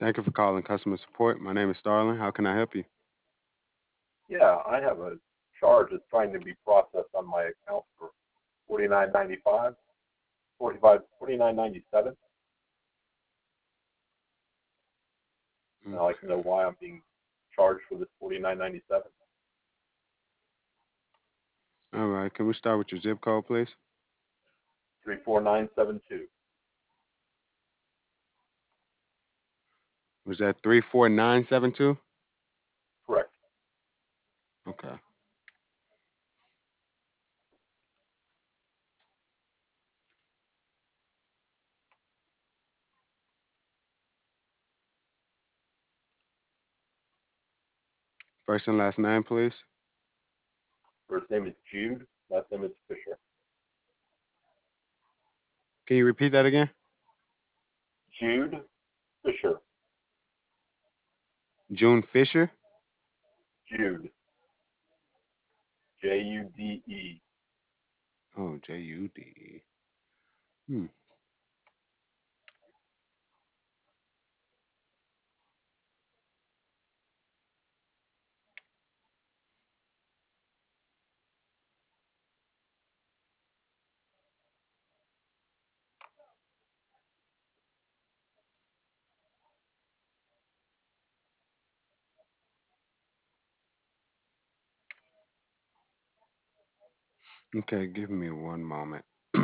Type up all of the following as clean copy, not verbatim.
Thank you for calling customer support. My name is Starling. How can I help you? Yeah, I have a charge that's trying to be processed on my account for 49.95, 49.97. And I'd like to know Okay. why I'm being charged for this 49.97. All right. Can we start with your zip code, please? 34972. Was that 34972? Correct. Okay. First and last name, please. First name is Jude. Last name is Fisher. Can you repeat that again? Jude Fisher. June Fisher. Jude. Jude. Oh, Jude. Hmm. Okay, give me one moment.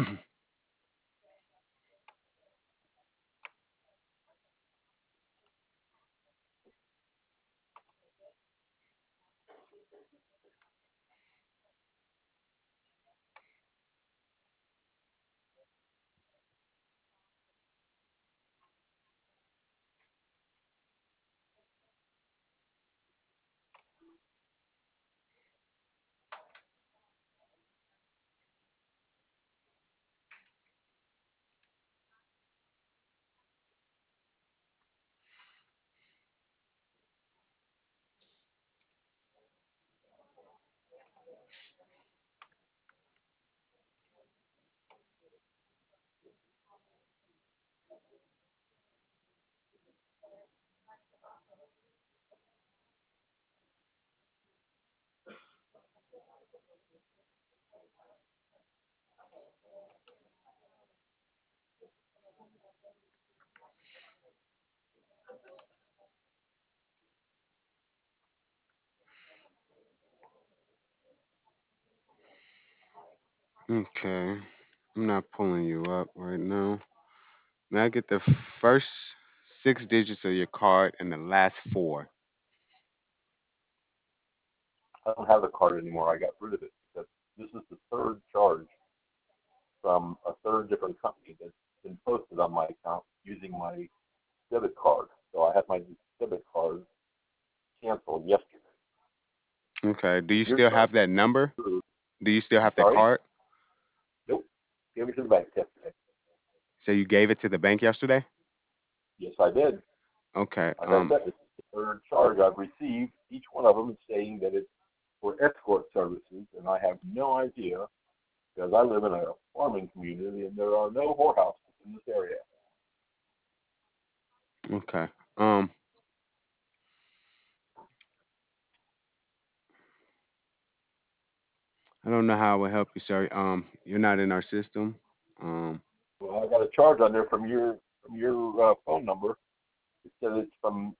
Okay. I'm not pulling you up right now. May I get the first six digits of your card and the last four? I don't have the card anymore. I got rid of it because this is the third charge from a third different company that's been posted on my account using my debit card. So I had my debit card canceled yesterday. Okay. Do So you you're still trying have to that number? prove, Do you still I'm have that sorry? card? Nope. Gave it to the bank yesterday. So you gave it to the bank yesterday? Yes, I did. Okay. Like I said, this is the third charge I've received. Each one of them is saying that it's for escort services, and I have no idea because I live in a farming community and there are no whorehouses in this area. Okay. Um, I don't know how I will help you, sir. You're not in our system. Um, Well, I got a charge on there from your phone number. It said it's from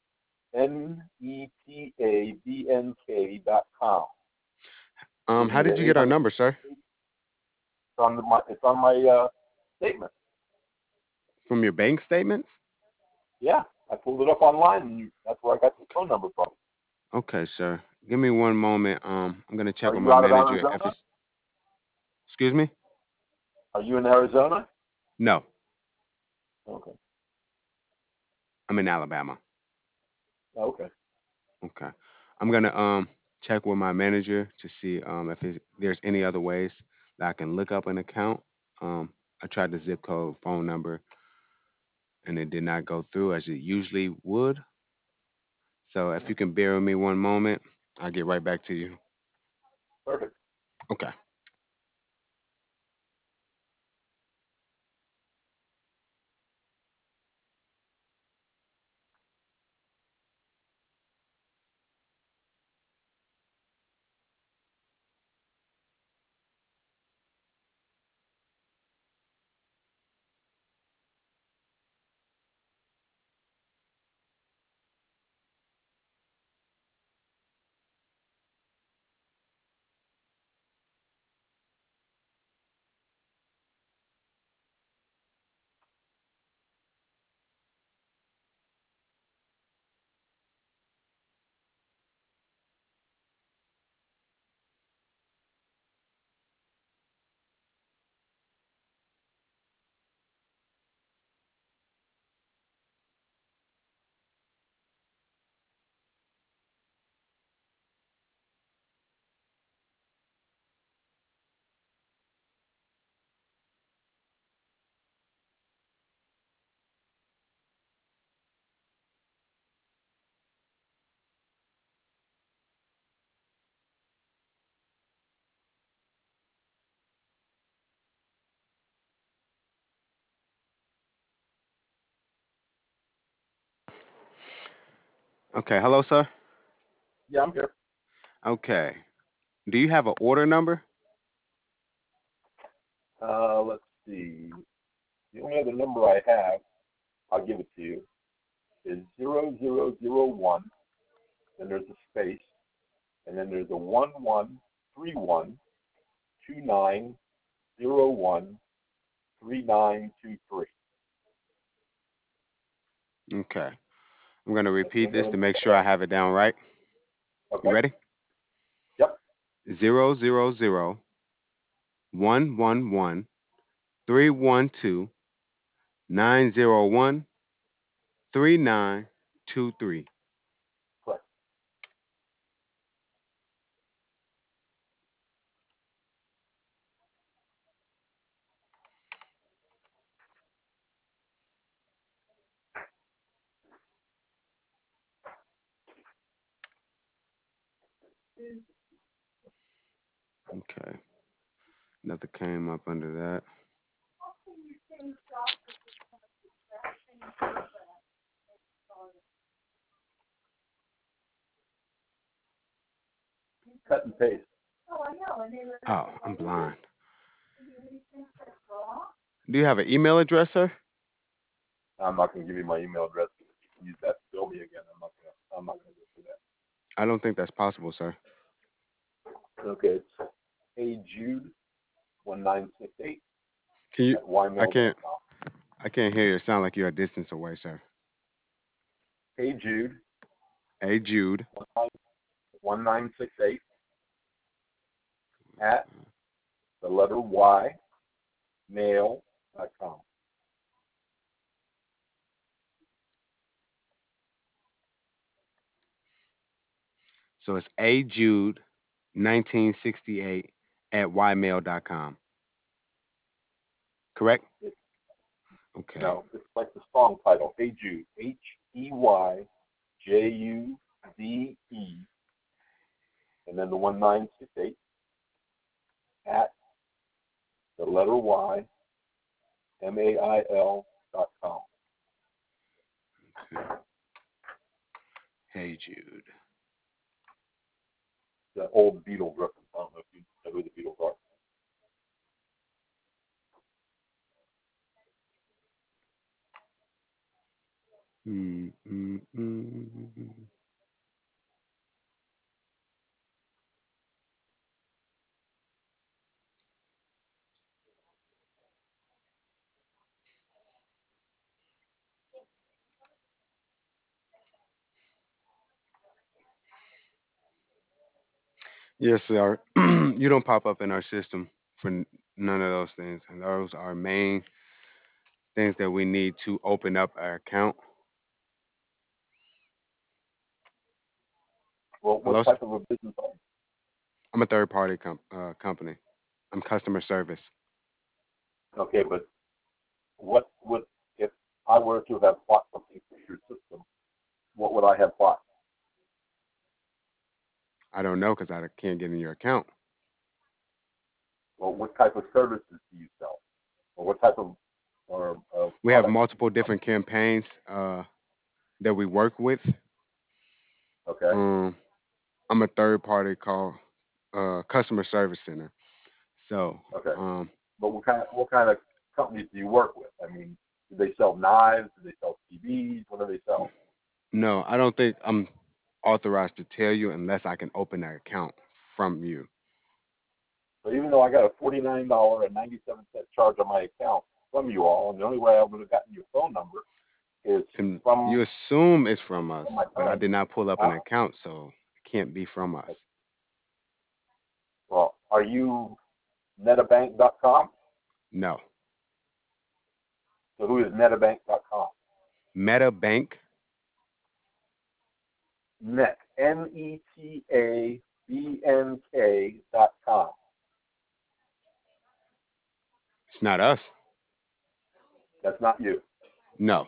netavnk.com. Gives how me did the you get our 800. number, sir? It's on my statement. From your bank statements? Yeah, I pulled it up online, and that's where I got the phone number from. Okay, sir. Give me one moment. I'm gonna check Are with you my out of manager if Arizona? it's. Excuse me? Are you in Arizona? No, Okay. I'm in Alabama. Okay. Okay. I'm gonna check with my manager to see if there's any other ways that I can look up an account. Um, I tried the zip code phone number and it did not go through as it usually would. So if you can bear with me one moment, I'll get right back to you. Perfect. Okay. Okay, hello, sir. Yeah, I'm here. Okay. Do you have an order number? Let's see. The only other number I have, I'll give it to you, is 0001. Then there's a space, and then there's a 113129013923. Okay. I'm going to That's the repeat only this other to number make I sure I have. have it down right. You Okay. ready? Yep. 000111311901393. Correct. Okay. Nothing came up under that. Cut and paste. Oh, I'm blind. Do you have an email address, sir? I'm not going to give you my email address. Use that to bill me again. I'm not going to go for I don't think that's possible, sir. that. Okay. It's heyjude1968 Can you? at I can't. ymail.com. I can't hear you. It sound like you're a distance away, sir. Hey Jude, Hey, Jude. 1968 at the letter Y mail.com. So it's A Jude 1968 at ymail.com. Correct? It, Okay. no, it's like the song title. Hey Jude, HeyJude, and then the 1968 at the letter Y mail.com. Okay. Hey, Jude. The old Beatles reference. I don't know if you know who the Beatles are. Mm, mm, mm. Yes, sir. You don't pop up in our system for none of those things. And those are main things that we need to open up our account. Well, Hello, what sir? type of a business are I'm a third party company. I'm customer service. you? Okay, but what would, if I were to have bought something through your system, what would I have bought? I don't know because I can't get in your account. Well, what type of services do you sell? Or what type of We have products do you multiple sell? different campaigns that we work with. Okay, Um, I'm a third party called customer service center. So okay. um, But what kind of companies do you work with? I mean, do they sell knives? Do they sell TVs? What do they sell? no, I don't think I'm authorized to tell you unless I can open that account from you. So even though I got a $49.97 charge on my account from you all, and the only way I would have gotten your phone number is And from, you assume it's from from us, my but I phone. did not pull up an Huh? account, so it can't be from us. Well, are you metabank.com? No. So who is metabank.com? MetaBank, Net, metabank.com. it's not us. That's not you. No.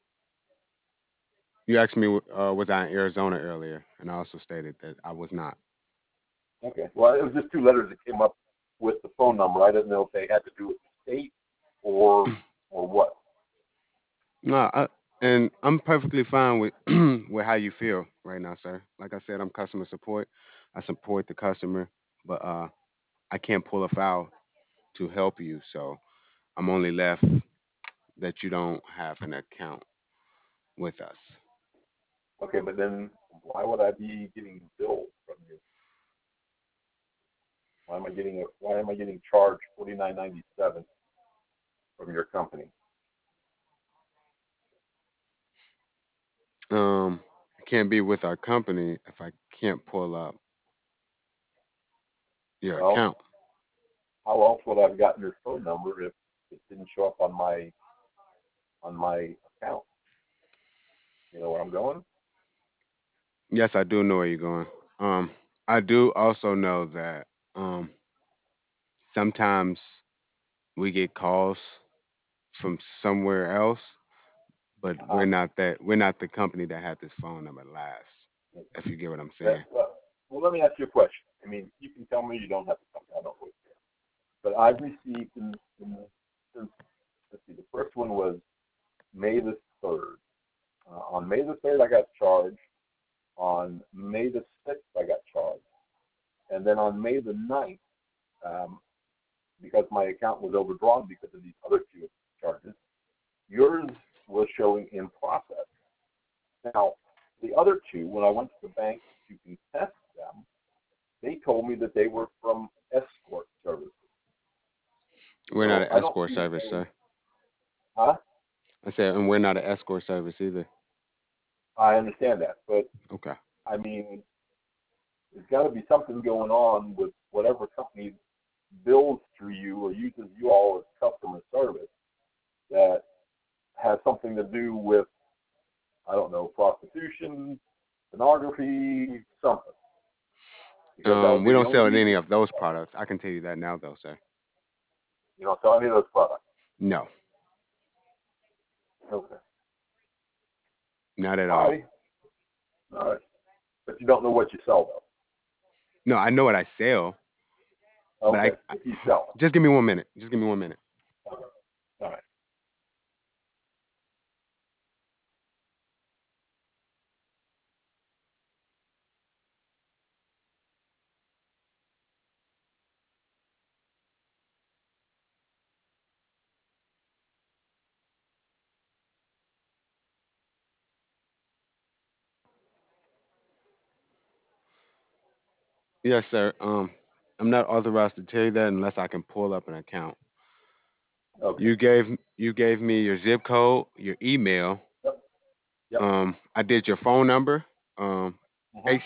You asked me, was I in Arizona earlier, and I also stated that I was not. Okay. Well, it was just two letters that came up with the phone number. I didn't know if they had to do with the state or what. No, And I'm perfectly fine with with how you feel right now, sir. Like I said, I'm customer support. I support the customer, but I can't pull a foul to help you. So I'm only left that you don't have an account with us. Okay, but then why would I be getting billed from you? Why am I getting charged $49.97 from your company? I can't be with our company if I can't pull up your Well, account. how else would I have gotten your phone number if it didn't show up on my account? You know where I'm going? Yes, I do know where you're going. Um, I do also know that um, sometimes we get calls from somewhere else, but Uh-huh. we're not the company that had this phone number last. If you get what I'm That, saying. well, let me ask you a question. I mean, you can tell me, you don't have to tell me. I don't really care. But I've received since, let's see, the first one was May the 3rd. On May the 3rd, I got charged. On May the 6th, I got charged. And then on May the 9th, um, because my account was overdrawn because of these other two charges, yours was showing in process. Now, the other two, when I went to the bank to contest them, they told me that they were from escort services. We're not So an I don't escort see that service, they, sir. huh? I said, and we're not an escort service either. I understand that, but Okay. I mean, there's got to be something going on with whatever company bills through you or uses you all as customer service that has something to do with, I don't know, prostitution, pornography, something. Because that would We be the don't only sell any reason of those products. I can tell you that now, though, sir. you don't sell any of those products. No, Okay. not at All all. right. All right. But you don't know what you sell No, I know what I sell, though. but Okay. I If you sell. just give me 1 minute. Just give me 1 minute. Okay. All right. Yes, sir. I'm not authorized to tell you that unless I can pull up an account. Okay. You gave me your zip code, your email. Yep. Yep. I did your phone number. Um, Mm-hmm.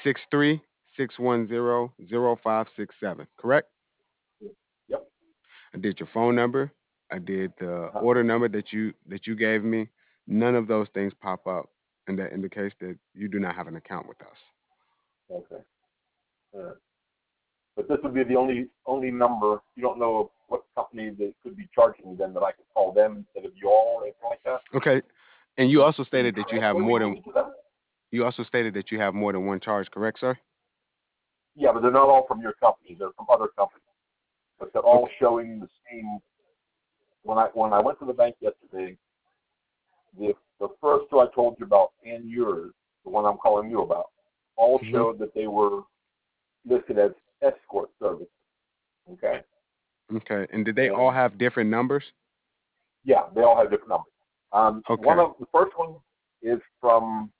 863-610-0567. Correct? Yep. I did your phone number. I did the Uh-huh. order number that you gave me. None of those things pop up, and that indicates that you do not have an account with us. Okay. All right. But this would be the only number. You don't know what company that could be charging me then that I could call them instead of you all or anything like that? Okay. And Can you transfer me maybe to them? you also stated that you have more than one charge, correct, sir? Yeah, but they're not all from your company. They're from other companies. But they're all Okay. showing the same. When I went to the bank yesterday, the first two I told you about and yours, the one I'm calling you about, all hmm showed that they were listed as escort services. Okay, Okay. And did they all and have different numbers? yeah, they all have different numbers. One Okay. of the first one is from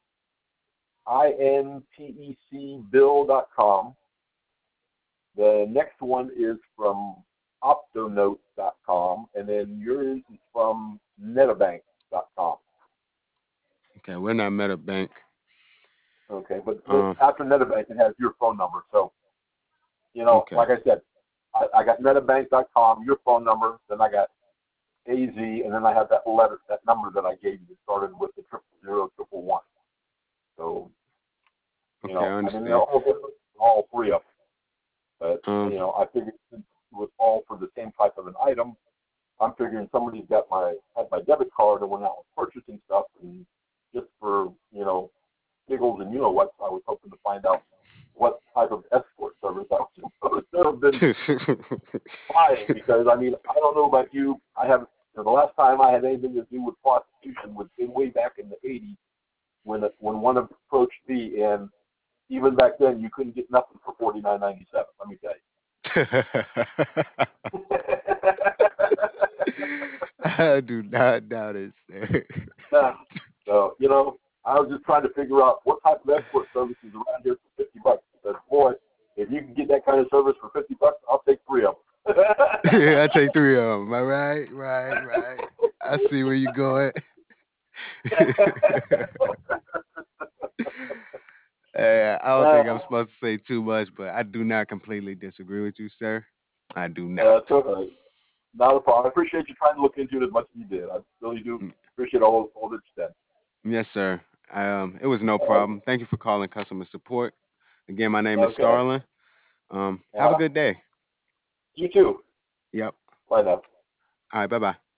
intecbill.com. The next one is from optonote.com, and then yours is from netabank.com. Okay. We're not MetaBank. Okay, but Um. after netabank, it has your phone number. So, Okay. like I said, I got netabank.com, your phone number, then I got AZ, and then I have that number that I gave you that started with the 000111. So, Okay. I I mean, they're understand. all different, all three of them. But, Um. I figured since it was all for the same type of an item, I'm figuring somebody's had my debit card and went out purchasing stuff, and just for, giggles and what, I was hoping to find out what type of escort service I was supposed to have been buying, because I mean, I don't know about you. I have, the last time time I had anything to do with prostitution was way back in the '80s when one approached me, and even back then you couldn't get nothing for $49.97. Let me tell you. I do not doubt it, sir. Nah. So I was just trying to figure out what type of escort services around here for $50. Because boy, if you can get that kind of service for $50, I'll take three of them. I take three of them. All right, right, right. I see where you're going. I don't think I'm supposed to say too much, but I do not completely disagree with you, sir. I do That's not. all right. Not a problem. I appreciate you trying to look into it as much as you did. I really do Mm, appreciate all that you said. Yes, sir. It was no Uh, problem. Thank you for calling customer support. Again, my name is okay. Starlin. Have a Yeah. good day. You too. Yep. Bye now. All right. Bye bye.